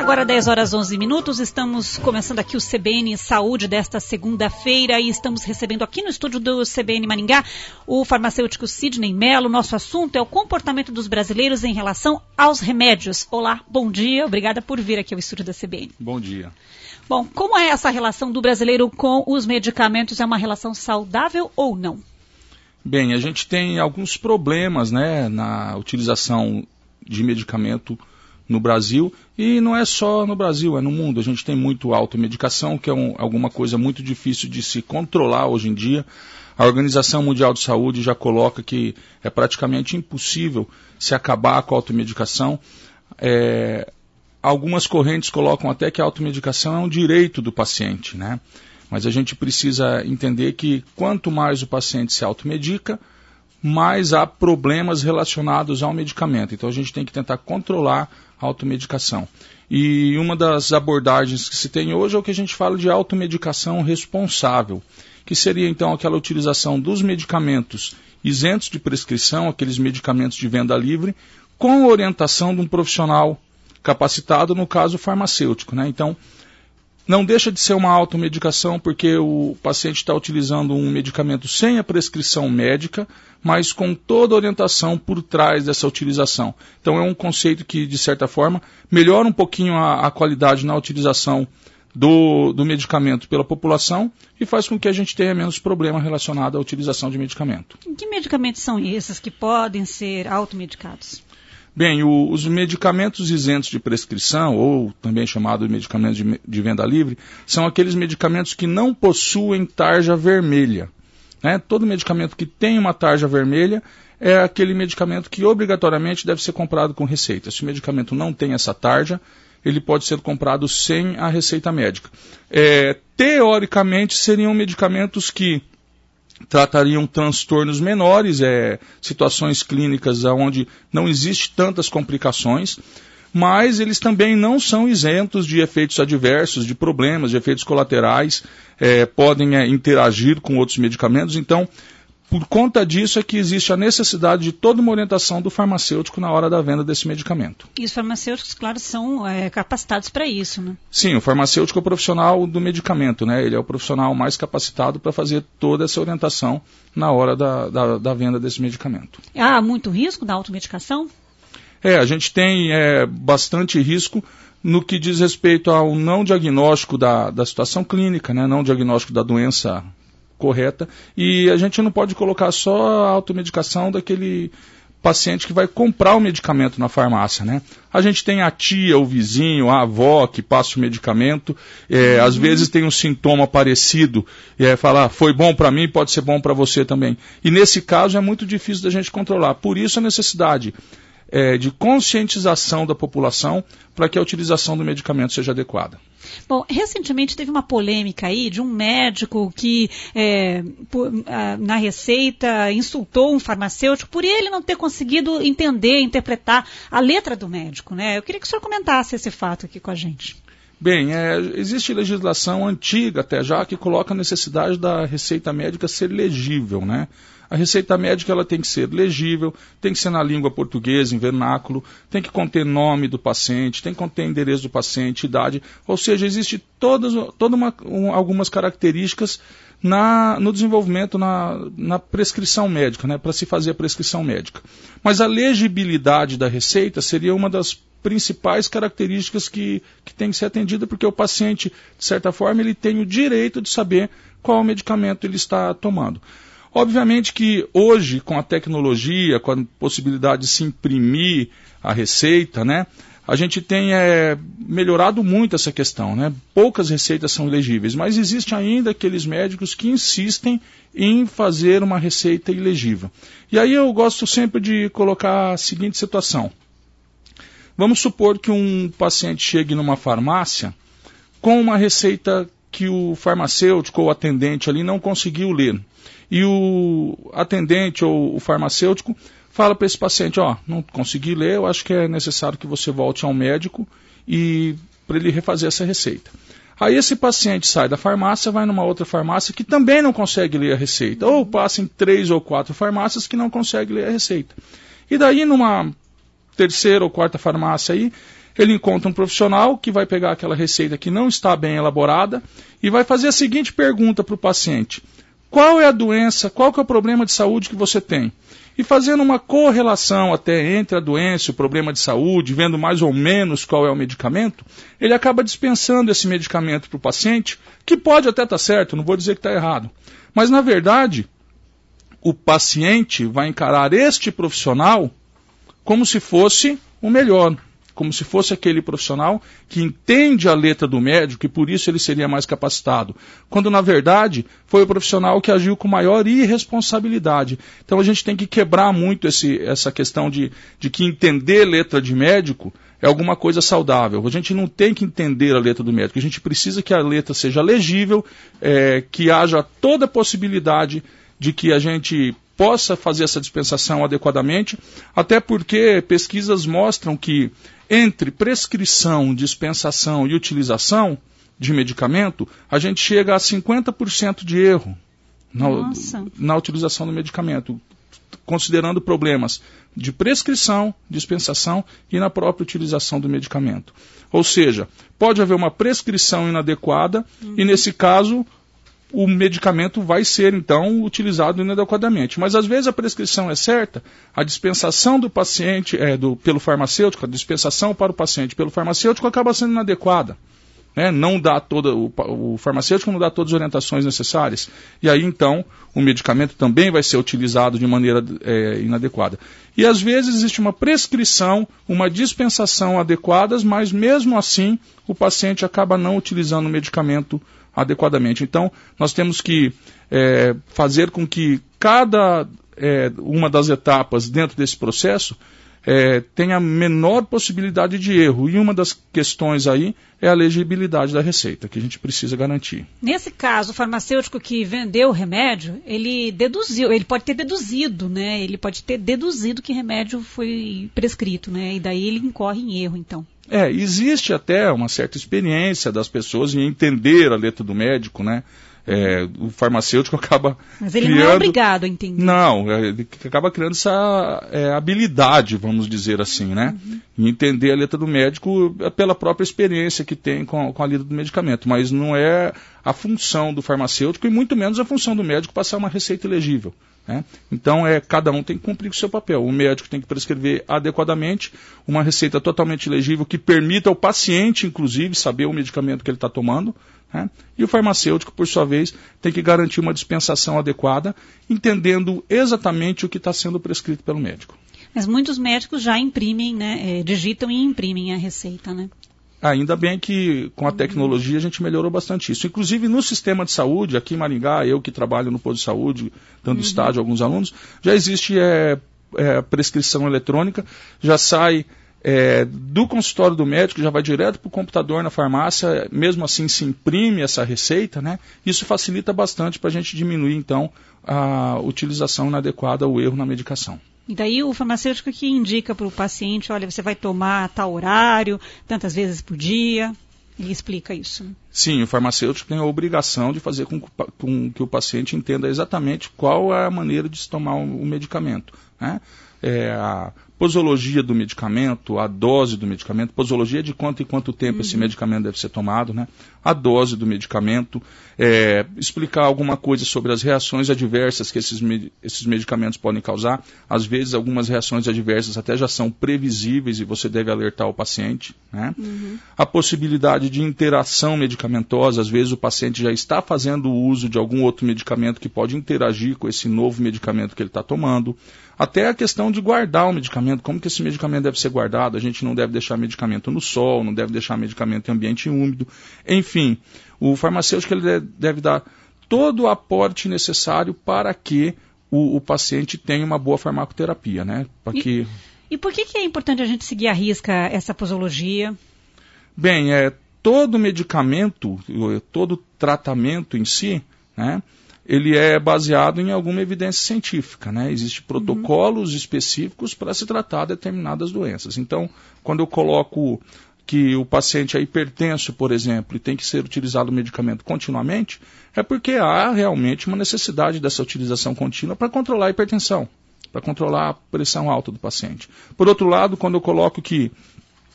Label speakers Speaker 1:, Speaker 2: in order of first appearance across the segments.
Speaker 1: Agora 10 horas 11 minutos, estamos começando aqui o CBN Saúde desta segunda-feira e estamos recebendo aqui no estúdio do CBN Maringá o farmacêutico Sidney Mello. Nosso assunto é o comportamento dos brasileiros em relação aos remédios. Olá, bom dia, obrigada por vir aqui ao estúdio da CBN.
Speaker 2: Bom dia.
Speaker 1: Bom, como é essa relação do brasileiro com os medicamentos? É uma relação saudável ou não?
Speaker 2: Bem, a gente tem alguns problemas, né, na utilização de medicamento no Brasil, e não é só no Brasil, é no mundo. A gente tem muito automedicação, que é alguma coisa muito difícil de se controlar hoje em dia. A Organização Mundial de Saúde já coloca que é praticamente impossível se acabar com a automedicação. Algumas correntes colocam até que a automedicação é um direito do paciente, né? Mas a gente precisa entender que quanto mais o paciente se automedica, mais há problemas relacionados ao medicamento. Então a gente tem que tentar controlar a automedicação. E uma das abordagens que se tem hoje é o que a gente fala de automedicação responsável, que seria então aquela utilização dos medicamentos isentos de prescrição, aqueles medicamentos de venda livre, com a orientação de um profissional capacitado, no caso farmacêutico, né? Então, não deixa de ser uma automedicação porque o paciente está utilizando um medicamento sem a prescrição médica, mas com toda a orientação por trás dessa utilização. Então é um conceito que, de certa forma, melhora um pouquinho a qualidade na utilização do medicamento pela população e faz com que a gente tenha menos problema relacionado à utilização de medicamento.
Speaker 1: Que medicamentos são esses que podem ser automedicados?
Speaker 2: Bem, os medicamentos isentos de prescrição, ou também chamados de medicamentos de venda livre, são aqueles medicamentos que não possuem tarja vermelha, né? Todo medicamento que tem uma tarja vermelha é aquele medicamento que obrigatoriamente deve ser comprado com receita. Se o medicamento não tem essa tarja, ele pode ser comprado sem a receita médica. Teoricamente, seriam medicamentos que tratariam transtornos menores, situações clínicas onde não existe tantas complicações, mas eles também não são isentos de efeitos adversos, de problemas, de efeitos colaterais, podem interagir com outros medicamentos. Então, por conta disso é que existe a necessidade de toda uma orientação do farmacêutico na hora da venda desse medicamento.
Speaker 1: E os farmacêuticos, claro, são capacitados para isso, né?
Speaker 2: Sim, o farmacêutico é o profissional do medicamento, né? Ele é o profissional mais capacitado para fazer toda essa orientação na hora da venda desse medicamento.
Speaker 1: Há muito risco da automedicação?
Speaker 2: A gente tem bastante risco no que diz respeito ao não diagnóstico da situação clínica, né? Não diagnóstico da doença correta, e a gente não pode colocar só a automedicação daquele paciente que vai comprar o medicamento na farmácia, né? A gente tem a tia, o vizinho, a avó que passa o medicamento, às vezes tem um sintoma parecido, falar, foi bom para mim, pode ser bom para você também. E nesse caso é muito difícil da gente controlar, por isso a necessidade de conscientização da população para que a utilização do medicamento seja adequada.
Speaker 1: Bom, recentemente teve uma polêmica aí de um médico que na receita insultou um farmacêutico por ele não ter conseguido entender, interpretar a letra do médico, né? Eu queria que o senhor comentasse esse fato aqui com a gente.
Speaker 2: Bem, existe legislação antiga até já que coloca a necessidade da receita médica ser legível, né? A receita médica ela tem que ser legível, tem que ser na língua portuguesa, em vernáculo, tem que conter nome do paciente, tem que conter endereço do paciente, idade, ou seja, existe algumas características no desenvolvimento, na prescrição médica, né, para se fazer a prescrição médica. Mas a legibilidade da receita seria uma das principais características que tem que ser atendida, porque o paciente, de certa forma, ele tem o direito de saber qual medicamento ele está tomando. Obviamente que hoje, com a tecnologia, com a possibilidade de se imprimir a receita, né, a gente tem melhorado muito essa questão, né? Poucas receitas são legíveis, mas existe ainda aqueles médicos que insistem em fazer uma receita ilegível. E aí eu gosto sempre de colocar a seguinte situação. Vamos supor que um paciente chegue numa farmácia com uma receita que o farmacêutico ou o atendente ali não conseguiu ler. E o atendente ou o farmacêutico fala para esse paciente, não consegui ler, eu acho que é necessário que você volte ao médico e para ele refazer essa receita. Aí esse paciente sai da farmácia, vai numa outra farmácia que também não consegue ler a receita, ou passa em 3 ou 4 farmácias que não conseguem ler a receita. E daí numa terceira ou quarta farmácia aí, Ele encontra um profissional que vai pegar aquela receita que não está bem elaborada e vai fazer a seguinte pergunta para o paciente: qual é a doença, qual que é o problema de saúde que você tem? E fazendo uma correlação até entre a doença e o problema de saúde, vendo mais ou menos qual é o medicamento, ele acaba dispensando esse medicamento para o paciente, que pode até estar certo, não vou dizer que está errado. Mas, na verdade, o paciente vai encarar este profissional como se fosse o melhor, como se fosse aquele profissional que entende a letra do médico e por isso ele seria mais capacitado, quando na verdade foi o profissional que agiu com maior irresponsabilidade. Então a gente tem que quebrar muito essa questão de que entender letra de médico é alguma coisa saudável. A gente não tem que entender a letra do médico, a gente precisa que a letra seja legível, que haja toda a possibilidade de que a gente possa fazer essa dispensação adequadamente, até porque pesquisas mostram que entre prescrição, dispensação e utilização de medicamento, a gente chega a 50% de erro na utilização do medicamento, considerando problemas de prescrição, dispensação e na própria utilização do medicamento. Ou seja, pode haver uma prescrição inadequada e, nesse caso, o medicamento vai ser, então, utilizado inadequadamente. Mas, às vezes, a prescrição é certa, a dispensação do paciente, pelo farmacêutico, a dispensação para o paciente pelo farmacêutico acaba sendo inadequada. Não dá o farmacêutico não dá todas as orientações necessárias. E aí, então, o medicamento também vai ser utilizado de maneira inadequada. E, às vezes, existe uma prescrição, uma dispensação adequadas, mas, mesmo assim, o paciente acaba não utilizando o medicamento adequadamente. Então, nós temos que fazer com que cada uma das etapas dentro desse processo tenha a menor possibilidade de erro. E uma das questões aí é a legibilidade da receita, que a gente precisa garantir.
Speaker 1: Nesse caso, o farmacêutico que vendeu o remédio, ele pode ter deduzido, né? Ele pode ter deduzido que remédio foi prescrito, né? E daí ele incorre em erro, então.
Speaker 2: Existe até uma certa experiência das pessoas em entender a letra do médico, né? O farmacêutico acaba
Speaker 1: Mas ele não é obrigado a entender.
Speaker 2: Não, ele acaba criando essa habilidade, vamos dizer assim, né? Em entender a letra do médico pela própria experiência que tem com a letra do medicamento. Mas não é a função do farmacêutico e muito menos a função do médico passar uma receita ilegível. Então, cada um tem que cumprir o seu papel. O médico tem que prescrever adequadamente uma receita totalmente legível que permita ao paciente, inclusive, saber o medicamento que ele está tomando. E o farmacêutico, por sua vez, tem que garantir uma dispensação adequada, entendendo exatamente o que está sendo prescrito pelo médico.
Speaker 1: Mas muitos médicos já imprimem, né, digitam e imprimem a receita, né?
Speaker 2: Ainda bem que com a tecnologia a gente melhorou bastante isso. Inclusive no sistema de saúde, aqui em Maringá, eu que trabalho no posto de saúde, dando estágio a alguns alunos, já existe prescrição eletrônica, já sai do consultório do médico, já vai direto para o computador na farmácia, mesmo assim se imprime essa receita, né? Isso facilita bastante para a gente diminuir, então, a utilização inadequada, o erro na medicação.
Speaker 1: E daí o farmacêutico que indica para o paciente, olha, você vai tomar a tal horário, tantas vezes por dia, ele explica isso.
Speaker 2: Sim, o farmacêutico tem a obrigação de fazer com que o paciente entenda exatamente qual é a maneira de se tomar o medicamento, né? A posologia do medicamento, a dose do medicamento, posologia de quanto em quanto tempo esse medicamento deve ser tomado, né? A dose do medicamento, explicar alguma coisa sobre as reações adversas que esses medicamentos podem causar. Às vezes algumas reações adversas até já são previsíveis e você deve alertar o paciente, né? A possibilidade de interação medicamentosa, às vezes o paciente já está fazendo uso de algum outro medicamento que pode interagir com esse novo medicamento que ele está tomando. Até a questão de guardar o medicamento, como que esse medicamento deve ser guardado, a gente não deve deixar medicamento no sol, não deve deixar medicamento em ambiente úmido, enfim, o farmacêutico ele deve dar todo o aporte necessário para que o paciente tenha uma boa farmacoterapia, né?
Speaker 1: E por que é importante a gente seguir à risca essa posologia?
Speaker 2: Bem, todo medicamento, todo tratamento em si, né? Ele é baseado em alguma evidência científica, né? Existem protocolos específicos para se tratar determinadas doenças. Então, quando eu coloco que o paciente é hipertenso, por exemplo, e tem que ser utilizado o medicamento continuamente, é porque há realmente uma necessidade dessa utilização contínua para controlar a hipertensão, para controlar a pressão alta do paciente. Por outro lado, quando eu coloco que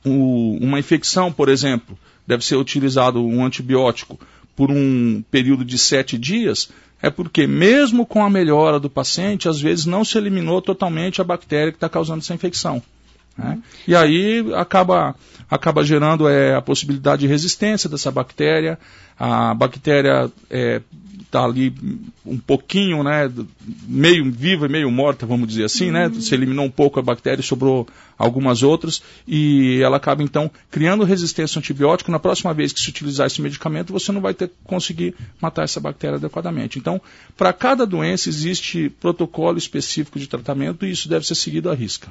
Speaker 2: uma infecção, por exemplo, deve ser utilizado um antibiótico por um período de 7 dias, é porque mesmo com a melhora do paciente, às vezes não se eliminou totalmente a bactéria que está causando essa infecção. Né? E aí acaba gerando a possibilidade de resistência dessa bactéria. A bactéria está ali um pouquinho, né, meio viva e meio morta, vamos dizer assim, né? Se eliminou um pouco a bactéria e sobrou algumas outras, e ela acaba então criando resistência ao antibiótico. Na próxima vez que se utilizar esse medicamento, você não vai conseguir matar essa bactéria adequadamente. Então, para cada doença existe protocolo específico de tratamento, e isso deve ser seguido à risca.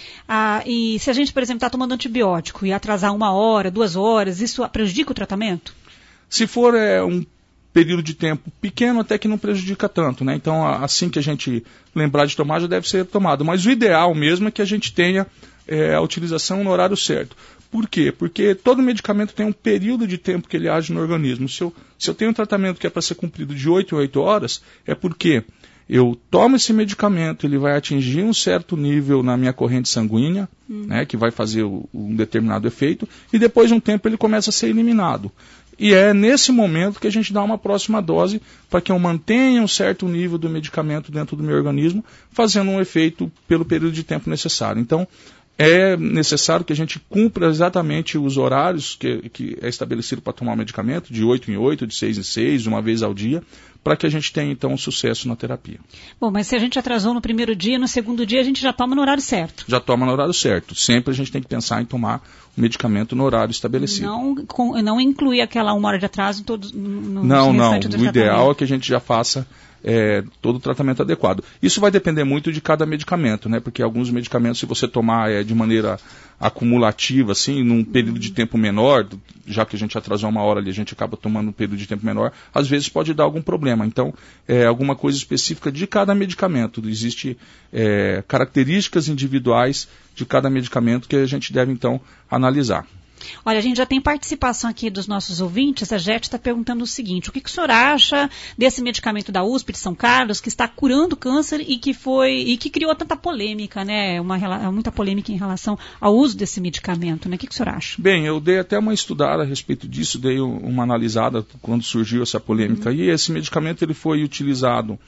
Speaker 1: E se a gente, por exemplo, está tomando antibiótico e atrasar 1 hora, 2 horas, isso prejudica o tratamento?
Speaker 2: Se for um período de tempo pequeno, até que não prejudica tanto, né? Então, assim que a gente lembrar de tomar, já deve ser tomado. Mas o ideal mesmo é que a gente tenha a utilização no horário certo. Por quê? Porque todo medicamento tem um período de tempo que ele age no organismo. Se eu tenho um tratamento que é para ser cumprido de 8 em 8 horas, é porque eu tomo esse medicamento, ele vai atingir um certo nível na minha corrente sanguínea, né, que vai fazer um determinado efeito, e depois de um tempo ele começa a ser eliminado. E é nesse momento que a gente dá uma próxima dose para que eu mantenha um certo nível do medicamento dentro do meu organismo, fazendo um efeito pelo período de tempo necessário. Então, é necessário que a gente cumpra exatamente os horários que é estabelecido para tomar o medicamento, de 8 em 8, de 6 em 6, uma vez ao dia, para que a gente tenha, então, um sucesso na terapia.
Speaker 1: Bom, mas se a gente atrasou no primeiro dia, no segundo dia a gente já toma no horário certo.
Speaker 2: Já toma no horário certo. Sempre a gente tem que pensar em tomar o medicamento no horário estabelecido.
Speaker 1: Não incluir aquela 1 hora de atraso no
Speaker 2: Não.
Speaker 1: restante do
Speaker 2: O ideal é que a gente já faça todo o tratamento adequado. Isso vai depender muito de cada medicamento, né? Porque alguns medicamentos, se você tomar de maneira acumulativa, assim, num período de tempo menor, já que a gente atrasou 1 hora ali, a gente acaba tomando um período de tempo menor, às vezes pode dar algum problema. Então, alguma coisa específica de cada medicamento. Existem características individuais de cada medicamento que a gente deve, então, analisar.
Speaker 1: Olha, a gente já tem participação aqui dos nossos ouvintes. A Jete está perguntando o seguinte: o que o senhor acha desse medicamento da USP de São Carlos, que está curando câncer e que criou tanta polêmica, né? Muita polêmica em relação ao uso desse medicamento, né? O que o senhor acha?
Speaker 2: Bem, eu dei até uma estudada a respeito disso, dei uma analisada quando surgiu essa polêmica. E esse medicamento ele foi utilizado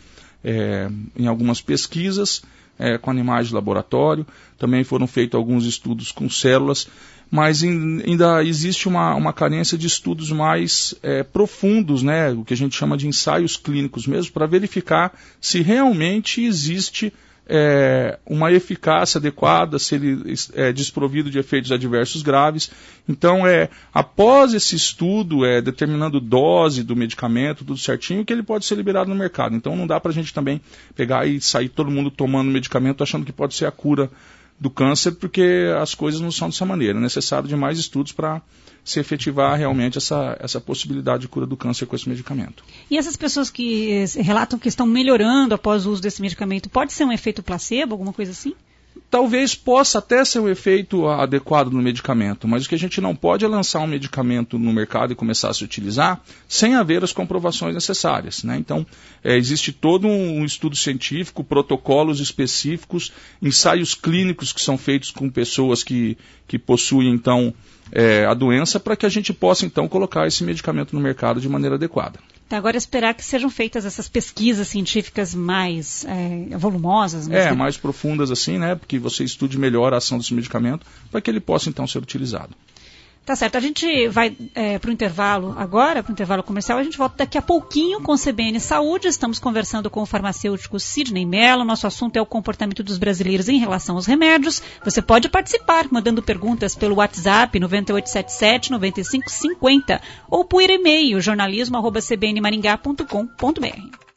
Speaker 2: em algumas pesquisas com animais de laboratório. Também foram feitos alguns estudos com células, mas ainda existe uma carência de estudos mais profundos, né, o que a gente chama de ensaios clínicos mesmo, para verificar se realmente existe uma eficácia adequada, se ele é desprovido de efeitos adversos graves. Então, após esse estudo, determinando dose do medicamento, tudo certinho, que ele pode ser liberado no mercado. Então, não dá para a gente também pegar e sair todo mundo tomando medicamento achando que pode ser a cura do câncer, porque as coisas não são dessa maneira. É necessário de mais estudos para se efetivar realmente essa possibilidade de cura do câncer com esse medicamento.
Speaker 1: E essas pessoas que relatam que estão melhorando após o uso desse medicamento, pode ser um efeito placebo, alguma coisa assim?
Speaker 2: Talvez possa até ser um efeito adequado no medicamento, mas o que a gente não pode é lançar um medicamento no mercado e começar a se utilizar sem haver as comprovações necessárias, né? Então, existe todo um estudo científico, protocolos específicos, ensaios clínicos que são feitos com pessoas que possuem, então, a doença, para que a gente possa, então, colocar esse medicamento no mercado de maneira adequada.
Speaker 1: Então, agora esperar que sejam feitas essas pesquisas científicas mais volumosas.
Speaker 2: Mais profundas assim, né? Porque você estude melhor a ação desse medicamento para que ele possa, então, ser utilizado.
Speaker 1: Tá certo. A gente vai para o intervalo agora, para o intervalo comercial. A gente volta daqui a pouquinho com o CBN Saúde. Estamos conversando com o farmacêutico Sidney Mello. Nosso assunto é o comportamento dos brasileiros em relação aos remédios. Você pode participar mandando perguntas pelo WhatsApp 9877-9550 ou por e-mail jornalismo@cbnmaringá.com.br.